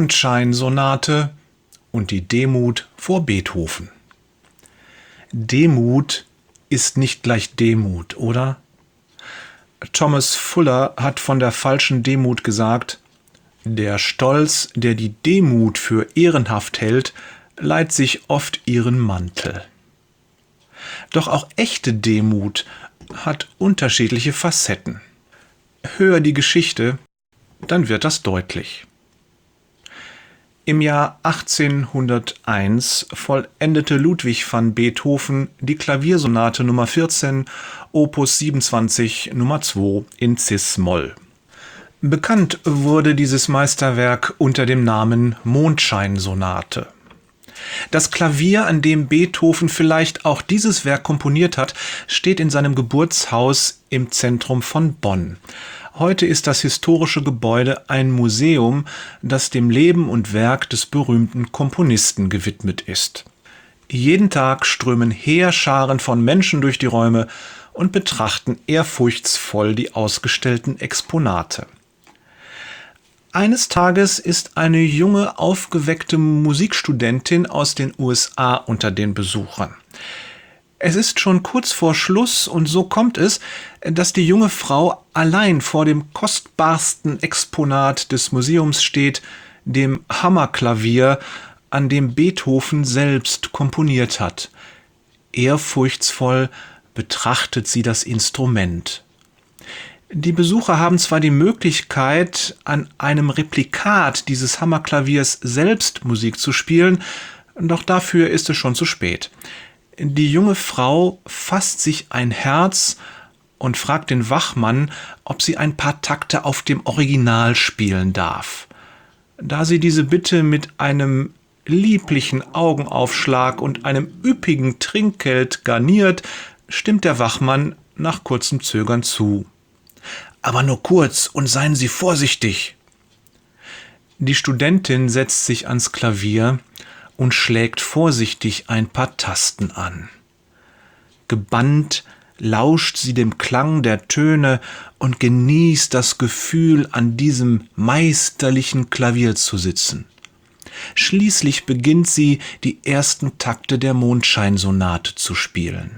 Mondscheinsonate und die Demut vor Beethoven. Demut ist nicht gleich Demut, oder? Thomas Fuller hat von der falschen Demut gesagt: Der Stolz, der die Demut für ehrenhaft hält, leiht sich oft ihren Mantel. Doch auch echte Demut hat unterschiedliche Facetten. Hör die Geschichte, dann wird das deutlich. Im Jahr 1801 vollendete Ludwig van Beethoven die Klaviersonate Nummer 14, Opus 27, Nummer 2 in Cis-Moll. Bekannt wurde dieses Meisterwerk unter dem Namen Mondscheinsonate. Das Klavier, an dem Beethoven vielleicht auch dieses Werk komponiert hat, steht in seinem Geburtshaus im Zentrum von Bonn. Heute ist das historische Gebäude ein Museum, das dem Leben und Werk des berühmten Komponisten gewidmet ist. Jeden Tag strömen Heerscharen von Menschen durch die Räume und betrachten ehrfurchtsvoll die ausgestellten Exponate. Eines Tages ist eine junge, aufgeweckte Musikstudentin aus den USA unter den Besuchern. Es ist schon kurz vor Schluss und so kommt es, dass die junge Frau allein vor dem kostbarsten Exponat des Museums steht, dem Hammerklavier, an dem Beethoven selbst komponiert hat. Ehrfurchtsvoll betrachtet sie das Instrument. Die Besucher haben zwar die Möglichkeit, an einem Replikat dieses Hammerklaviers selbst Musik zu spielen, doch dafür ist es schon zu spät. Die junge Frau fasst sich ein Herz und fragt den Wachmann, ob sie ein paar Takte auf dem Original spielen darf. Da sie diese Bitte mit einem lieblichen Augenaufschlag und einem üppigen Trinkgeld garniert, stimmt der Wachmann nach kurzem Zögern zu. Aber nur kurz und seien Sie vorsichtig. Die Studentin setzt sich ans Klavier und schlägt vorsichtig ein paar Tasten an. Gebannt lauscht sie dem Klang der Töne und genießt das Gefühl, an diesem meisterlichen Klavier zu sitzen. Schließlich beginnt sie, die ersten Takte der Mondscheinsonate zu spielen.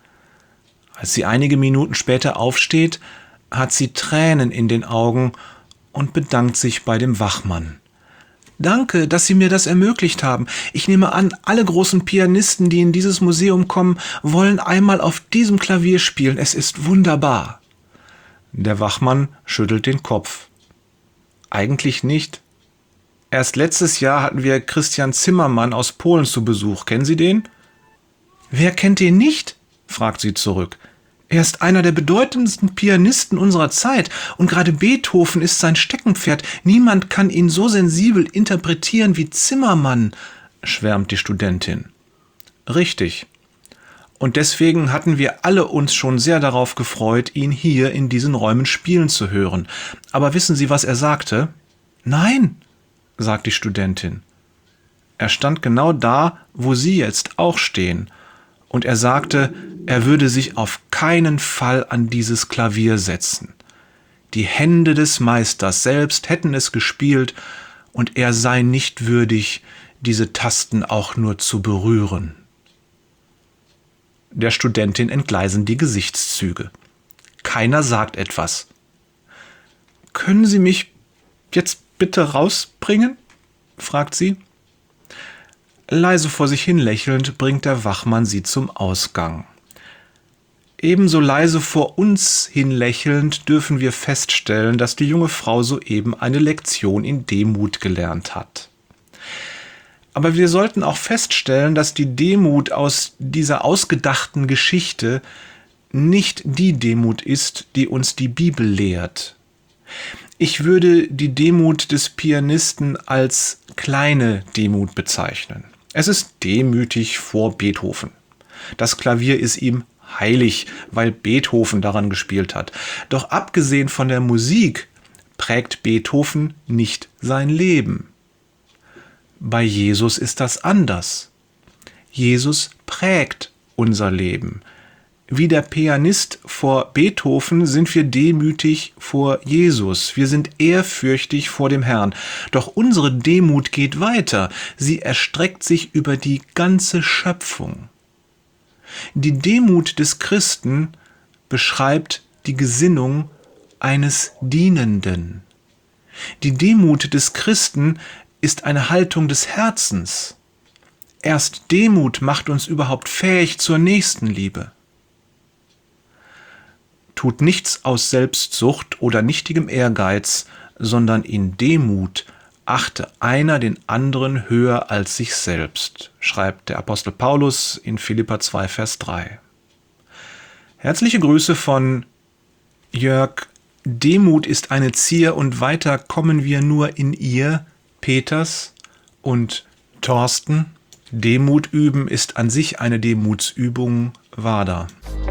Als sie einige Minuten später aufsteht, hat sie Tränen in den Augen und bedankt sich bei dem Wachmann. Danke, dass Sie mir das ermöglicht haben. Ich nehme an, alle großen Pianisten, die in dieses Museum kommen, wollen einmal auf diesem Klavier spielen. Es ist wunderbar. Der Wachmann schüttelt den Kopf. Eigentlich nicht. Erst letztes Jahr hatten wir Christian Zimmermann aus Polen zu Besuch. Kennen Sie den? Wer kennt ihn nicht? Fragt sie zurück. Er ist einer der bedeutendsten Pianisten unserer Zeit und gerade Beethoven ist sein Steckenpferd. Niemand kann ihn so sensibel interpretieren wie Zimmermann, schwärmt die Studentin. Richtig. Und deswegen hatten wir alle uns schon sehr darauf gefreut, ihn hier in diesen Räumen spielen zu hören. Aber wissen Sie, was er sagte? Nein, sagt die Studentin. Er stand genau da, wo Sie jetzt auch stehen. Und er sagte, er würde sich auf keinen Fall an dieses Klavier setzen. Die Hände des Meisters selbst hätten es gespielt und er sei nicht würdig, diese Tasten auch nur zu berühren. Der Studentin entgleisen die Gesichtszüge. Keiner sagt etwas. Können Sie mich jetzt bitte rausbringen? Fragt sie. Leise vor sich hin lächelnd bringt der Wachmann sie zum Ausgang. Ebenso leise vor uns hin lächelnd dürfen wir feststellen, dass die junge Frau soeben eine Lektion in Demut gelernt hat. Aber wir sollten auch feststellen, dass die Demut aus dieser ausgedachten Geschichte nicht die Demut ist, die uns die Bibel lehrt. Ich würde die Demut des Pianisten als kleine Demut bezeichnen. Es ist demütig vor Beethoven. Das Klavier ist ihm heilig, weil Beethoven daran gespielt hat. Doch abgesehen von der Musik prägt Beethoven nicht sein Leben. Bei Jesus ist das anders. Jesus prägt unser Leben. Wie der Pianist vor Beethoven sind wir demütig vor Jesus. Wir sind ehrfürchtig vor dem Herrn. Doch unsere Demut geht weiter. Sie erstreckt sich über die ganze Schöpfung. Die Demut des Christen beschreibt die Gesinnung eines Dienenden. Die Demut des Christen ist eine Haltung des Herzens. Erst Demut macht uns überhaupt fähig zur Nächstenliebe. Tut nichts aus Selbstsucht oder nichtigem Ehrgeiz, sondern in Demut achte einer den anderen höher als sich selbst, schreibt der Apostel Paulus in Philipper 2, Vers 3. Herzliche Grüße von Jörg. Demut ist eine Zier und weiter kommen wir nur in ihr, Peters und Thorsten. Demut üben ist an sich eine Demutsübung, Wader.